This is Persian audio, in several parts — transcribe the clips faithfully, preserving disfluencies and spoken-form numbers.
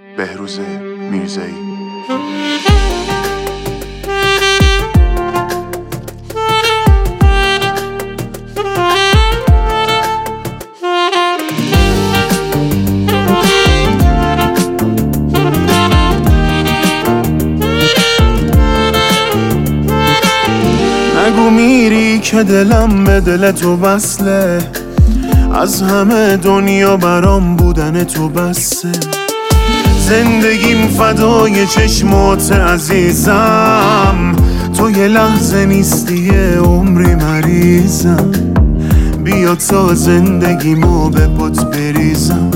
بهروز میرزایی. نگو میری که دلم به دل تو وصله، از همه دنیا برام بودن تو بسه. زندگیم فدای چشمات عزیزم، تو یه لحظه نیستی یه عمری مریضم. بیا تا زندگیمو به پات بریزم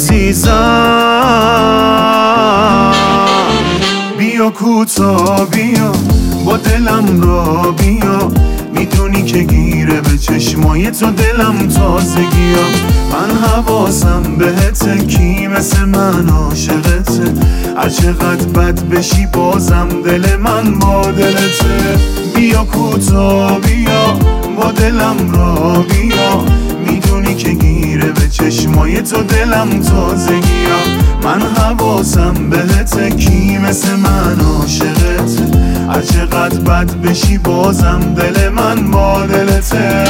عزیزم. بیا کوتا بیا با دلم را بیا، میدونی که گیره به چشمای تو دلم تازگیا. من حواسم بهته، کی مثل من عاشقته. هرچقدر بد بشی بازم دل من با دلته. بیا کوتا بیا با دلم را بیا، میدونی که گیره به چشمای تو دلم تازگیا. من حواسم بهته، کی مثل من عاشقته. هرچقدر بد بشی بازم دل من با دلته.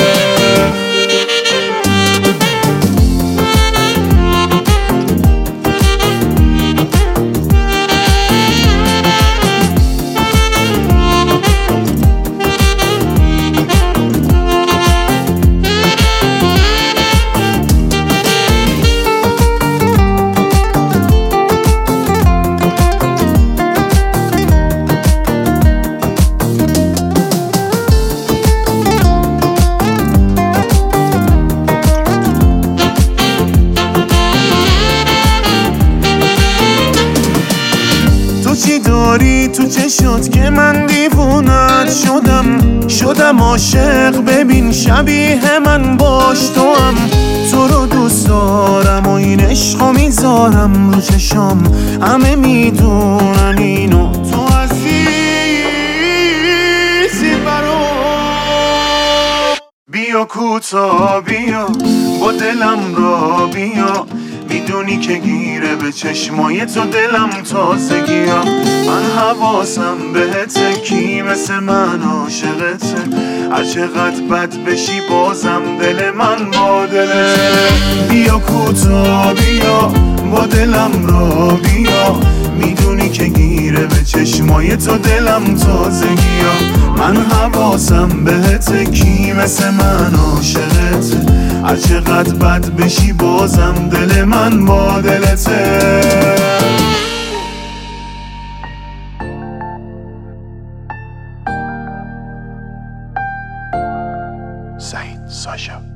چی داری تو چشات که من دیوونت شدم؟ شدم عاشق، ببین شبیه من باش تو هم. تو رو دوست دارم و این عشقو میذارم رو چشام، همه میدونن اینو، تو عزیزی برام. بیا کوتا بیا با دلم را بیا، میدونی که گیره به چشمای تو دلم تازگیا. من حواسم بهته، کی مثل من عاشقته. هرچقدر بد بشی بازم دل من با دلته. بیا کوتا بیا با دلم را بیا، میدونی که گیره به چشمای تو دلم تازگیا. من حواسم بهته، کی مثل من عاشقته. هرچقدر بد بشی بازم دل من با دلته. سعید ساشا.